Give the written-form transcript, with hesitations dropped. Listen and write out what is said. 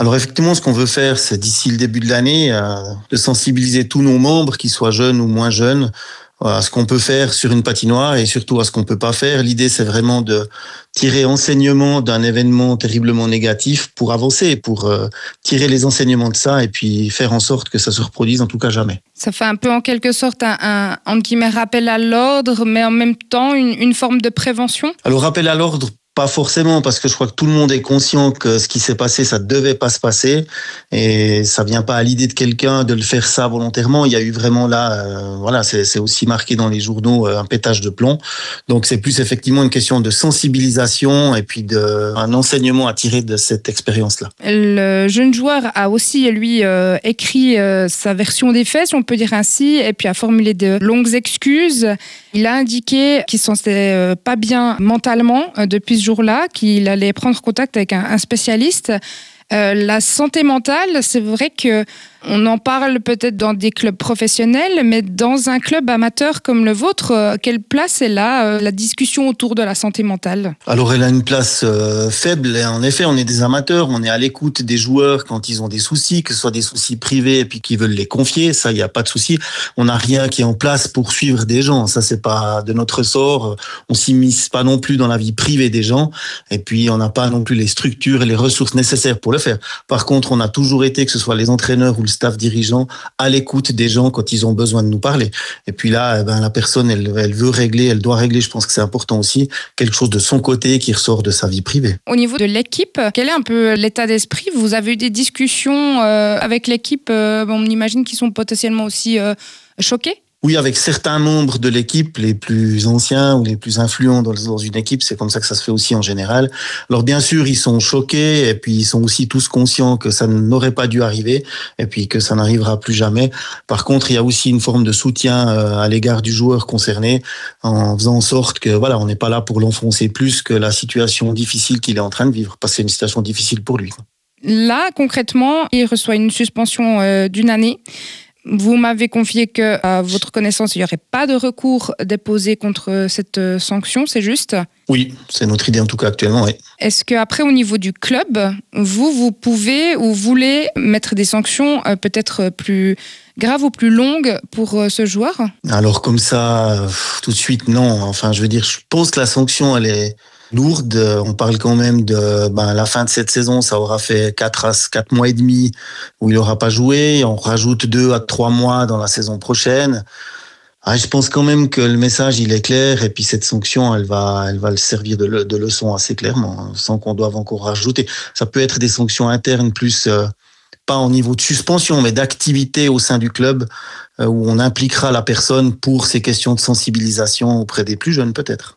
Alors effectivement, ce qu'on veut faire, c'est d'ici le début de l'année, de sensibiliser tous nos membres, qu'ils soient jeunes ou moins jeunes, à ce qu'on peut faire sur une patinoire et surtout à ce qu'on peut pas faire. L'idée, c'est vraiment de tirer enseignement d'un événement terriblement négatif pour avancer, pour tirer les enseignements de ça et puis faire en sorte que ça se reproduise en tout cas jamais. Ça fait un peu en quelque sorte un entre guillemets, rappel à l'ordre, mais en même temps une forme de prévention. Alors rappel à l'ordre, pas forcément, parce que je crois que tout le monde est conscient que ce qui s'est passé, ça devait pas se passer, et ça vient pas à l'idée de quelqu'un de le faire ça volontairement. Il y a eu vraiment là, voilà, c'est aussi marqué dans les journaux, un pétage de plomb. Donc c'est plus effectivement une question de sensibilisation et puis un enseignement à tirer de cette expérience-là. Le jeune joueur a aussi, lui, écrit sa version des faits, si on peut dire ainsi, et puis a formulé de longues excuses. Il a indiqué qu'il ne se sentait pas bien mentalement depuis ce jour-là, qu'il allait prendre contact avec un spécialiste. La santé mentale, c'est vrai qu'on en parle peut-être dans des clubs professionnels, mais dans un club amateur comme le vôtre, quelle place elle a la discussion autour de la santé mentale ? Alors elle a une place faible. Et en effet, on est des amateurs, on est à l'écoute des joueurs quand ils ont des soucis, que ce soit des soucis privés et puis qu'ils veulent les confier. Ça, il n'y a pas de souci. On n'a rien qui est en place pour suivre des gens. Ça, c'est pas de notre sort. On s'immisce pas non plus dans la vie privée des gens. Et puis, on n'a pas non plus les structures et les ressources nécessaires pour le faire. Par contre, on a toujours été, que ce soit les entraîneurs ou le staff dirigeant, à l'écoute des gens quand ils ont besoin de nous parler. Et puis là, la personne, elle veut régler, elle doit régler, je pense que c'est important aussi, quelque chose de son côté qui ressort de sa vie privée. Au niveau de l'équipe, quel est un peu l'état d'esprit ? Vous avez eu des discussions avec l'équipe, on imagine qu'ils sont potentiellement aussi choqués ? Oui, avec certains membres de l'équipe, les plus anciens ou les plus influents dans une équipe, c'est comme ça que ça se fait aussi en général. Alors bien sûr, ils sont choqués et puis ils sont aussi tous conscients que ça n'aurait pas dû arriver et puis que ça n'arrivera plus jamais. Par contre, il y a aussi une forme de soutien à l'égard du joueur concerné en faisant en sorte que voilà, on n'est pas là pour l'enfoncer plus que la situation difficile qu'il est en train de vivre, parce que c'est une situation difficile pour lui. Là, concrètement, il reçoit une suspension d'une année. Vous m'avez confié qu'à votre connaissance, il n'y aurait pas de recours déposé contre cette sanction, c'est juste ? Oui, c'est notre idée en tout cas actuellement, oui. Est-ce qu'après, au niveau du club, vous pouvez ou voulez mettre des sanctions peut-être plus graves ou plus longues pour ce joueur ? Alors comme ça, tout de suite, non. Enfin, je veux dire, je pense que la sanction, elle est lourde. On parle quand même de la fin de cette saison, ça aura fait 4 mois et demi où il n'aura pas joué. On rajoute 2 à 3 mois dans la saison prochaine. Je pense quand même que le message, il est clair. Et puis cette sanction, elle va le servir de leçon assez clairement, sans qu'on doive encore rajouter. Ça peut être des sanctions internes plus... pas au niveau de suspension, mais d'activité au sein du club où on impliquera la personne pour ces questions de sensibilisation auprès des plus jeunes peut-être.